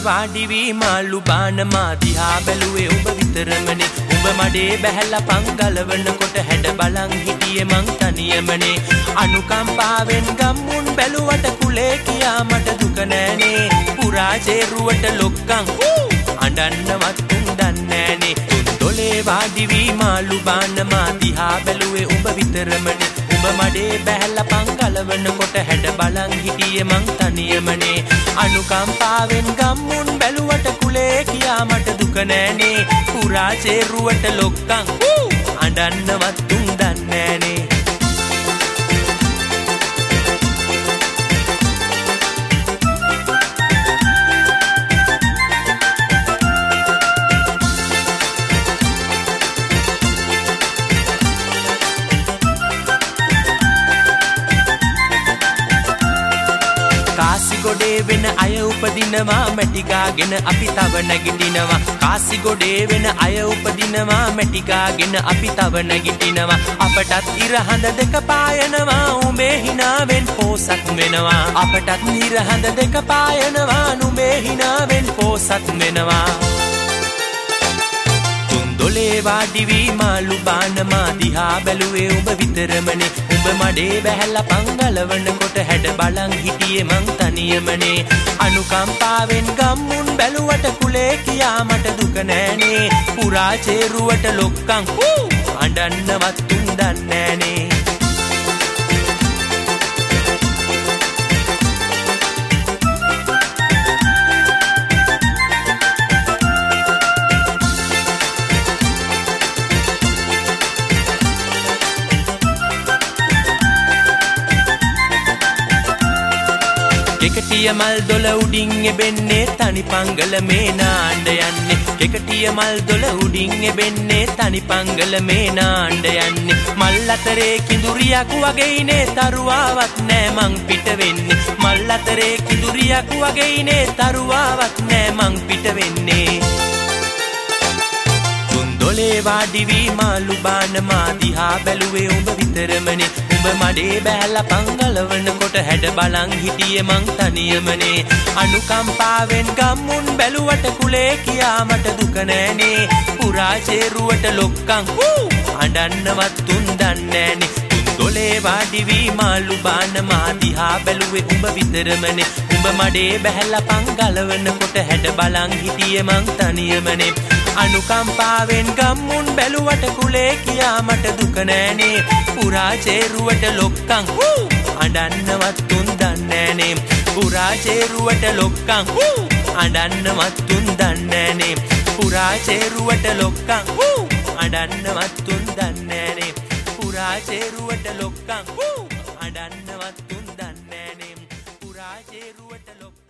වාඩි වී මාළු බාන මා දිහා බැලුවේ ඔබ විතරමනේ ඔබ මඩේ බැහැලා පංගලවනකොට හැඩ බලන් හිටියේ මං තනියමනේ අනුකම්පාවෙන් ගම්මුන් බැලුවට කුලේ කියා මට දුක නෑනේ පුරා ජේරුවට ලොක්කන් අඬන්නවත් උන් දන්නෑනේ තුන්දොලේ වාඩි වී මාළු බාන මා දිහා බැලුවේ ඔබ විතරමනේ ඔබ මඩේ බැහැලා පංගලවනකොට හැඩ බලන් හිටියේ මං තනියමනේ අනුකම්පාවෙන් ගම්මුන් බැලුවට කුලේ කියා මට දුක නෑනේ පුරා ජේරුවට ලොක්කන් අඬන්නවත් උන් දන්නෑනේ කාසිගොඩේ වෙන අය උපදිනවා මැටිකාගෙන අපි තව නැගිටිනවා කාසිගොඩේ වෙන අය උපදිනවා මැටිකාගෙන අපි තව නැගිටිනවා අපටත් ඉරහඳ දෙක පායනවා උඹේ හිනාවෙන් පෝසත් වෙනවා අපටත් ඉරහඳ දෙක පායනවා නුඹේ හිනාවෙන් පෝසත් වෙනවා තුන්දොලේ වාඩි වී මාළු බාන මා දිහා බැලුවේ ඔබ විතරමනේ ඔබ මඩේ බැහැලා පංගලවනකොට හැඩ බලන් හිටියේ මං තනියමනේ අනුකම්පාවෙන් ගම්මුන් බැලුවට කුලේ කියා මට දුක නෑනේ පුරා ජේරුවට ලොක්කන් අඬන්නවත් උන් දන්නෑනේ කෙකටිය මල් දොල උඩින් එබෙන්නේ තනි පංගල මේ නාණ්ඩ යන්නේ කෙකටිය මල් දොල උඩින් එබෙන්නේ තනි පංගල මේ නාණ්ඩ යන්නේ මල් අතරේ කිඳුරියක් වගේනේ තරුවාවක් නෑ මං පිට වෙන්නේ මල් අතරේ කිඳුරියක් වගේනේ තරුවාවක් නෑ මං පිට වෙන්නේ තුන්දොලේ වාඩි වී මාළු බාන මා දිහා බැලුවේ ඔබ විතරමනේ ඔබ මඩේ බැහැලා පංගලවනකොට හැඩ බලන් හිටියේ මං තනියමනේ අනුකම්පාවෙන් ගම්මුන් බැලුවට කුලේ කියා මට දුක නෑනේ පුරා ජේරුවට ලොක්කන් අඬන්නවත් උන් දන්නෑනේ තුන්දොලේ වාඩි වී මාළු බාන මා දිහා බැලුවේ ඔබ විතරමනේ ඔබ මඩේ බැහැලා පංගලවනකොට හැඩ බලන් හිටියේ මං තනියමනේ අනුකම්පාවෙන් ගම්මුන් බැලුවට කුලේ කියා මට දුක නෑනේ පුරා ජේරුවට ලොක්කන් අඬන්නවත් උන් දන්නෑනේ පුරා ජේරුවට ලොක්කන් අඬන්නවත් උන් දන්නෑනේ පුරා ජේරුවට ලොක්කන් අඬන්නවත් උන් දන්නෑනේ පුරා ජේරුවට ලොක්කන් අඬන්නවත් උන් දන්නෑනේ පුරා ජේරුවට ලොක්කන්